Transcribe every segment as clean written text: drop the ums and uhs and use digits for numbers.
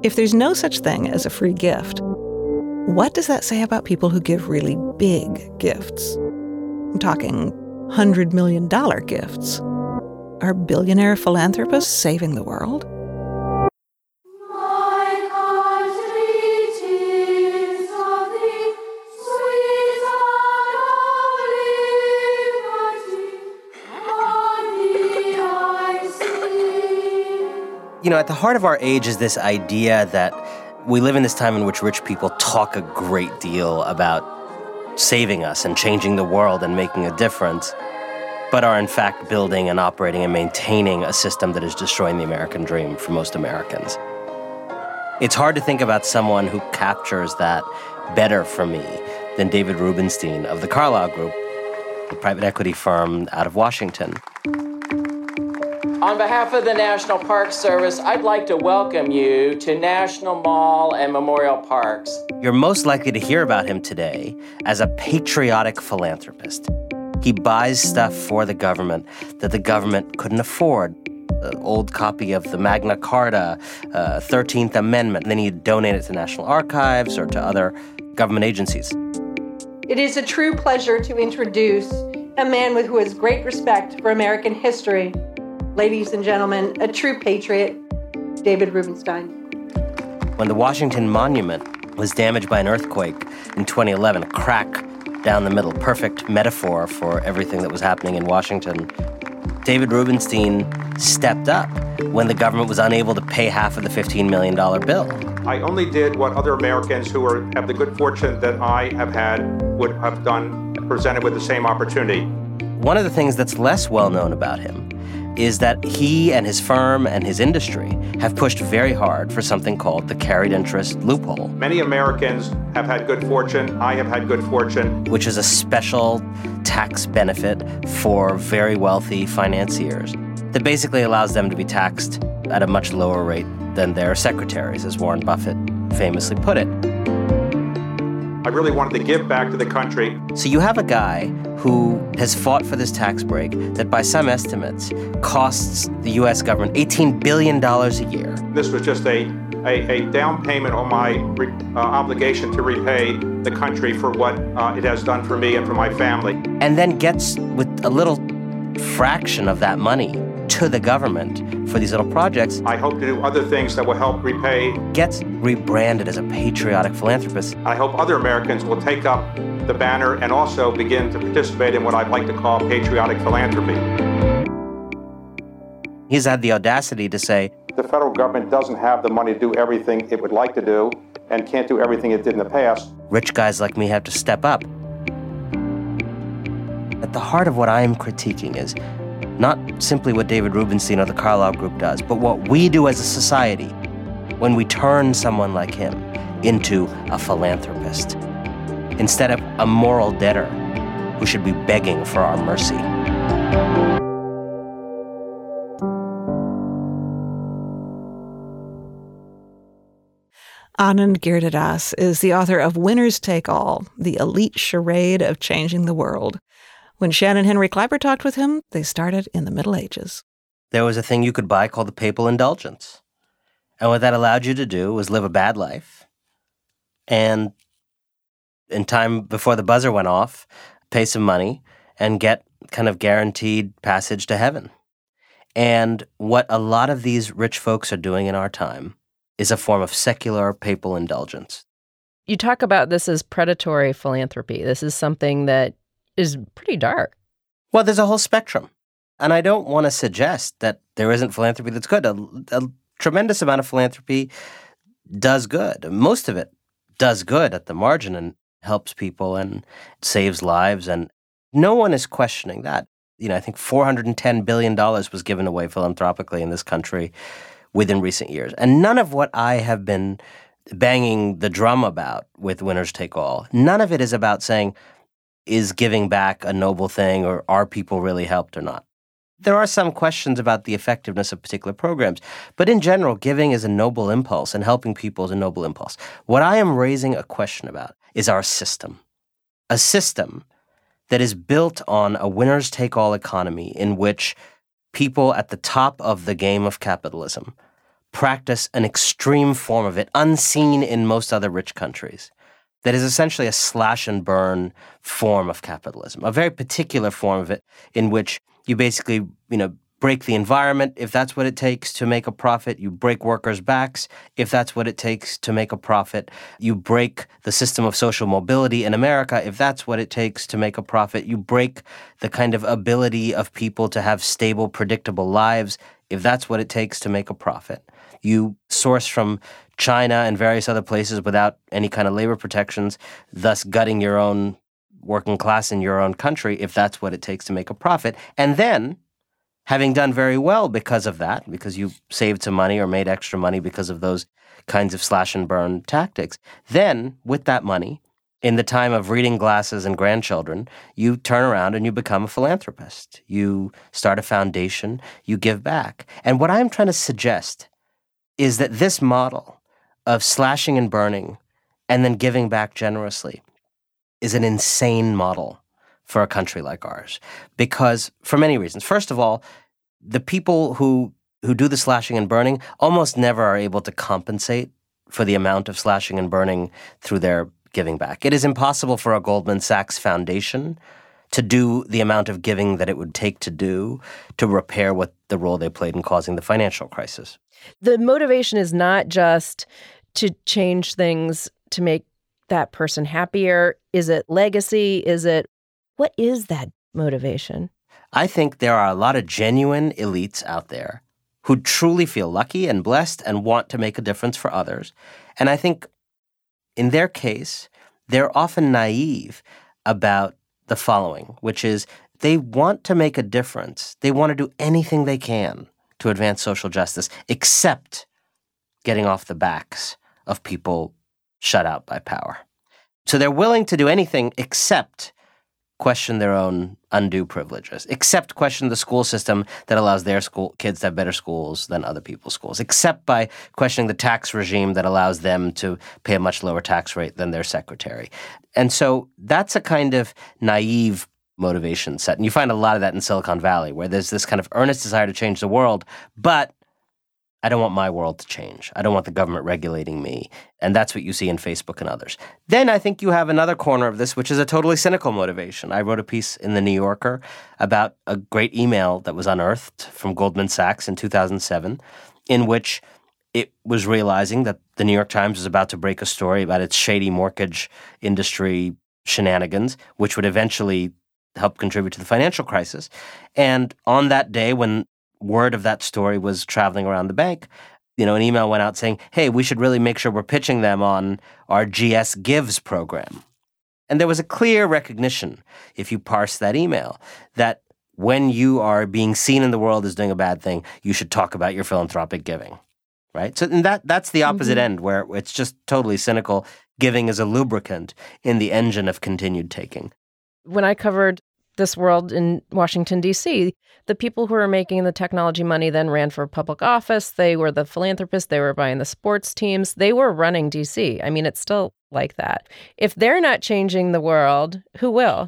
If there's no such thing as a free gift, what does that say about people who give really big gifts? I'm talking $100 million gifts. Are billionaire philanthropists saving the world? At the heart of our age is this idea that we live in this time in which rich people talk a great deal about saving us and changing the world and making a difference, but are in fact building and operating and maintaining a system that is destroying the American dream for most Americans. It's hard to think about someone who captures that better for me than David Rubenstein of the Carlyle Group, a private equity firm out of Washington. On behalf of the National Park Service, I'd like to welcome you to National Mall and Memorial Parks. You're most likely to hear about him today as a patriotic philanthropist. He buys stuff for the government that the government couldn't afford. An old copy of the Magna Carta, 13th Amendment, and then he'd donate it to National Archives or to other government agencies. It is a true pleasure to introduce a man who has great respect for American history. Ladies and gentlemen, a true patriot, David Rubenstein. When the Washington Monument was damaged by an earthquake in 2011, a crack down the middle, perfect metaphor for everything that was happening in Washington, David Rubenstein stepped up when the government was unable to pay half of the $15 million bill. I only did what other Americans who have the good fortune that I have had would have done, presented with the same opportunity. One of the things that's less well known about him is that he and his firm and his industry have pushed very hard for something called the carried interest loophole. Many Americans have had good fortune. I have had good fortune. Which is a special tax benefit for very wealthy financiers that basically allows them to be taxed at a much lower rate than their secretaries, as Warren Buffett famously put it. I really wanted to give back to the country. So you have a guy who has fought for this tax break that by some estimates costs the U.S. government $18 billion a year. This was just a down payment on my obligation to repay the country for what it has done for me and for my family. And then gets, with a little fraction of that money, to the government for these little projects. I hope to do other things that will help repay. Gets rebranded as a patriotic philanthropist. I hope other Americans will take up the banner and also begin to participate in what I'd like to call patriotic philanthropy. He's had the audacity to say, the federal government doesn't have the money to do everything it would like to do and can't do everything it did in the past. Rich guys like me have to step up. At the heart of what I am critiquing is not simply what David Rubenstein or the Carlyle Group does, but what we do as a society when we turn someone like him into a philanthropist instead of a moral debtor who should be begging for our mercy. Anand Giridharadas is the author of Winners Take All, the elite charade of changing the world. When Shannon Henry Kleiber talked with him, they started in the Middle Ages. There was a thing you could buy called the papal indulgence. And what that allowed you to do was live a bad life. And in time before the buzzer went off, pay some money and get kind of guaranteed passage to heaven. And what a lot of these rich folks are doing in our time is a form of secular papal indulgence. You talk about this as predatory philanthropy. This is something that is pretty dark. Well, there's a whole spectrum. And I don't want to suggest that there isn't philanthropy that's good. A tremendous amount of philanthropy does good. Most of it does good at the margin and helps people and saves lives. And no one is questioning that. I think $410 billion was given away philanthropically in this country within recent years. And none of what I have been banging the drum about with Winners Take All, none of it is about saying, is giving back a noble thing or are people really helped or not? There are some questions about the effectiveness of particular programs, but in general, giving is a noble impulse and helping people is a noble impulse. What I am raising a question about is our system. A system that is built on a winners-take-all economy in which people at the top of the game of capitalism practice an extreme form of it, unseen in most other rich countries, that is essentially a slash and burn form of capitalism, a very particular form of it in which you basically, break the environment if that's what it takes to make a profit. You break workers' backs if that's what it takes to make a profit. You break the system of social mobility in America if that's what it takes to make a profit. You break the kind of ability of people to have stable, predictable lives if that's what it takes to make a profit. You source from China and various other places without any kind of labor protections, thus gutting your own working class in your own country if that's what it takes to make a profit. And then, having done very well because of that, because you saved some money or made extra money because of those kinds of slash and burn tactics, then with that money, in the time of reading glasses and grandchildren, you turn around and you become a philanthropist. You start a foundation, you give back. And what I'm trying to suggest is that this model of slashing and burning and then giving back generously is an insane model for a country like ours, because for many reasons. First of all, the people who do the slashing and burning almost never are able to compensate for the amount of slashing and burning through their giving back. It is impossible for a Goldman Sachs foundation to do the amount of giving that it would take to do to repair what the role they played in causing the financial crisis. The motivation is not just to change things to make that person happier. Is it legacy? What is that motivation? I think there are a lot of genuine elites out there who truly feel lucky and blessed and want to make a difference for others. And I think in their case, they're often naive about the following, which is they want to make a difference. They want to do anything they can to advance social justice, except getting off the backs of people shut out by power. So they're willing to do anything except question their own undue privileges, except question the school system that allows their school kids to have better schools than other people's schools, except by questioning the tax regime that allows them to pay a much lower tax rate than their secretary. And so that's a kind of naive motivation set. And you find a lot of that in Silicon Valley, where there's this kind of earnest desire to change the world, but I don't want my world to change. I don't want the government regulating me. And that's what you see in Facebook and others. Then I think you have another corner of this, which is a totally cynical motivation. I wrote a piece in The New Yorker about a great email that was unearthed from Goldman Sachs in 2007, in which it was realizing that the New York Times was about to break a story about its shady mortgage industry shenanigans, which would eventually help contribute to the financial crisis. And on that day, when word of that story was traveling around the bank, an email went out saying, hey, we should really make sure we're pitching them on our GS Gives program. And there was a clear recognition, if you parse that email, that when you are being seen in the world as doing a bad thing, you should talk about your philanthropic giving, right? So and that's the opposite end, where it's just totally cynical. Giving is a lubricant in the engine of continued taking. When I covered this world in Washington, D.C., the people who were making the technology money then ran for public office. They were the philanthropists. They were buying the sports teams. They were running D.C. I mean, it's still like that. If they're not changing the world, who will?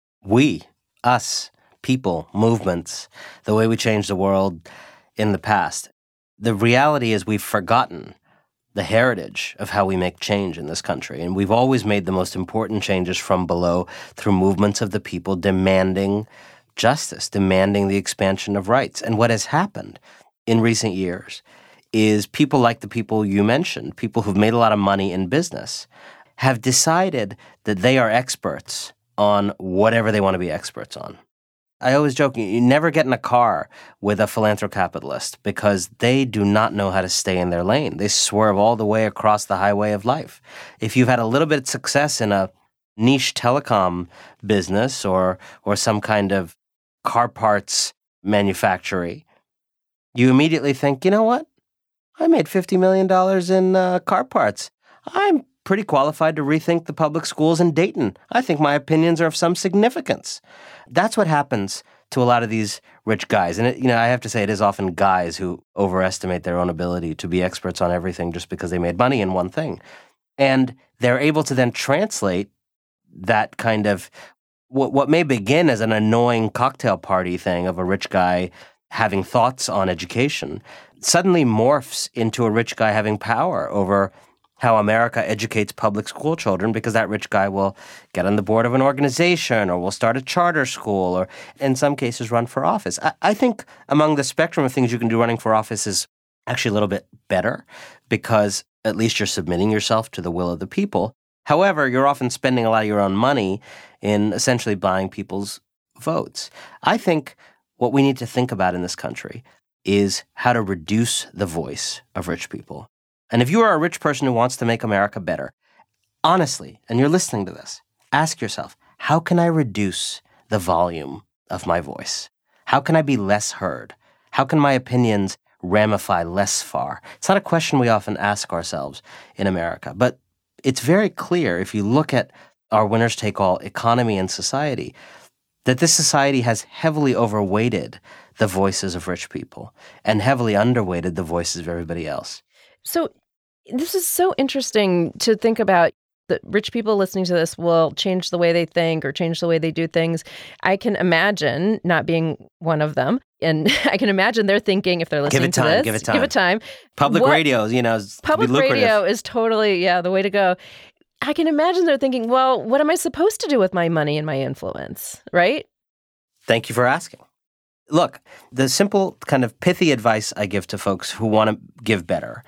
We, us, people, movements, the way we changed the world in the past. The reality is we've forgotten the heritage of how we make change in this country. And we've always made the most important changes from below through movements of the people demanding justice, demanding the expansion of rights. And what has happened in recent years is people like the people you mentioned, people who've made a lot of money in business, have decided that they are experts on whatever they want to be experts on. I always joke, you never get in a car with a philanthrocapitalist because they do not know how to stay in their lane. They swerve all the way across the highway of life. If you've had a little bit of success in a niche telecom business or some kind of car parts manufactory, you immediately think, you know what? I made $50 million in car parts. I'm pretty qualified to rethink the public schools in Dayton. I think my opinions are of some significance. That's what happens to a lot of these rich guys. And, I have to say it is often guys who overestimate their own ability to be experts on everything just because they made money in one thing. And they're able to then translate that kind of what may begin as an annoying cocktail party thing of a rich guy having thoughts on education suddenly morphs into a rich guy having power over how America educates public school children, because that rich guy will get on the board of an organization or will start a charter school or, in some cases, run for office. I think among the spectrum of things you can do, running for office is actually a little bit better, because at least you're submitting yourself to the will of the people. However, you're often spending a lot of your own money in essentially buying people's votes. I think what we need to think about in this country is how to reduce the voice of rich people. And if you are a rich person who wants to make America better, honestly, and you're listening to this, ask yourself, how can I reduce the volume of my voice? How can I be less heard? How can my opinions ramify less far? It's not a question we often ask ourselves in America, but it's very clear if you look at our winners-take-all economy and society that this society has heavily overweighted the voices of rich people and heavily underweighted the voices of everybody else. So this is so interesting to think about. That rich people listening to this will change the way they think or change the way they do things. I can imagine not being one of them. And I can imagine they're thinking, if they're listening to this, give it time. Public radio, public radio is totally, the way to go. I can imagine they're thinking, well, what am I supposed to do with my money and my influence, right? Thank you for asking. Look, the simple kind of pithy advice I give to folks who want to give better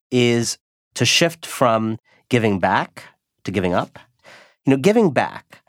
is to shift from giving back to giving up. Giving back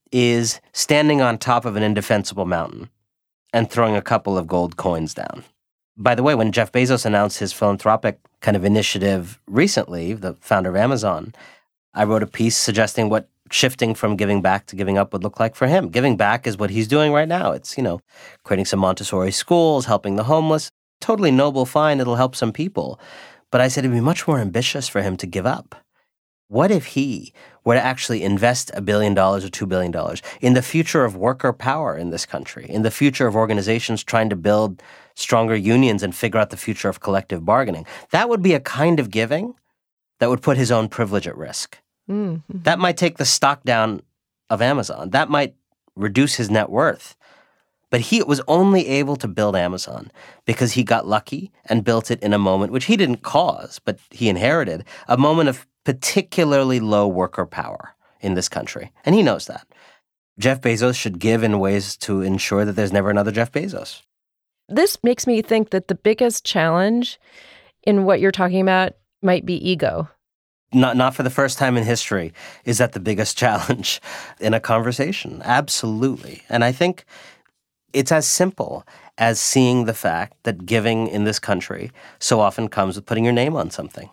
is standing on top of an indefensible mountain and throwing a couple of gold coins down. By the way, when Jeff Bezos announced his philanthropic kind of initiative recently, the founder of Amazon, I wrote a piece suggesting what shifting from giving back to giving up would look like for him. Giving back is what he's doing right now. It's, creating some Montessori schools, helping the homeless. Totally noble, fine, it'll help some people. But I said it'd be much more ambitious for him to give up. What if he were to actually invest $1 billion or $2 billion in the future of worker power in this country, in the future of organizations trying to build stronger unions and figure out the future of collective bargaining? That would be a kind of giving that would put his own privilege at risk. Mm-hmm. That might take the stock down of Amazon. That might reduce his net worth. But he was only able to build Amazon because he got lucky and built it in a moment, which he didn't cause, but he inherited, a moment of particularly low worker power in this country. And he knows that. Jeff Bezos should give in ways to ensure that there's never another Jeff Bezos. This makes me think that the biggest challenge in what you're talking about might be ego. Not for the first time in history is that the biggest challenge in a conversation. Absolutely. And I think it's as simple as seeing the fact that giving in this country so often comes with putting your name on something.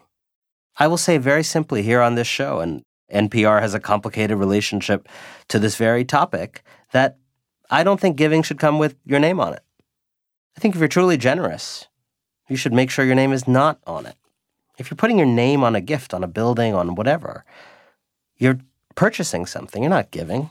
I will say very simply here on this show, and NPR has a complicated relationship to this very topic, that I don't think giving should come with your name on it. I think if you're truly generous, you should make sure your name is not on it. If you're putting your name on a gift, on a building, on whatever, you're purchasing something. You're not giving.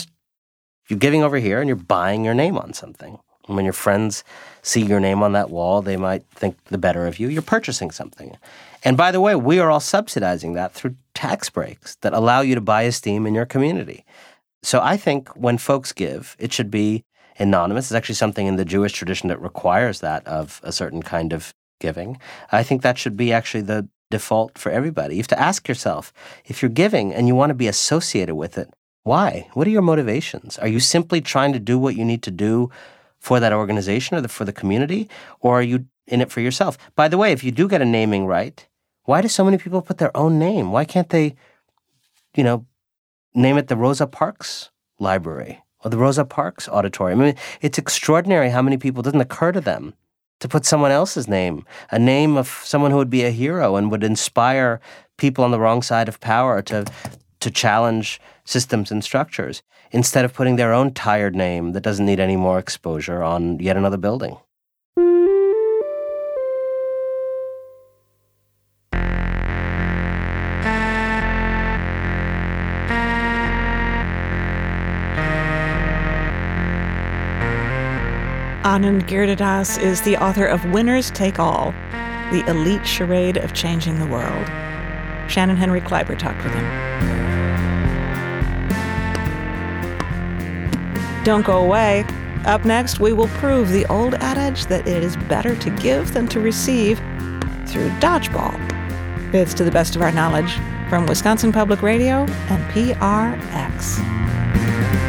You're giving over here and you're buying your name on something. And when your friends see your name on that wall, they might think the better of you. You're purchasing something. And by the way, we are all subsidizing that through tax breaks that allow you to buy esteem in your community. So I think when folks give, it should be anonymous. It's actually something in the Jewish tradition that requires that of a certain kind of giving. I think that should be actually the default for everybody. You have to ask yourself, if you're giving and you want to be associated with it, why? What are your motivations? Are you simply trying to do what you need to do for that organization or for the community? Or are you in it for yourself? By the way, if you do get a naming right, why do so many people put their own name? Why can't they, name it the Rosa Parks Library or the Rosa Parks Auditorium? I mean, it's extraordinary how many people, it doesn't occur to them to put someone else's name, a name of someone who would be a hero and would inspire people on the wrong side of power to challenge systems and structures, instead of putting their own tired name that doesn't need any more exposure on yet another building. Anand Giridharadas is the author of Winners Take All, the elite charade of changing the world. Shannon Henry Kleiber talked with him. Don't go away. Up next, we will prove the old adage that it is better to give than to receive through dodgeball. It's To the Best of Our Knowledge from Wisconsin Public Radio and PRX.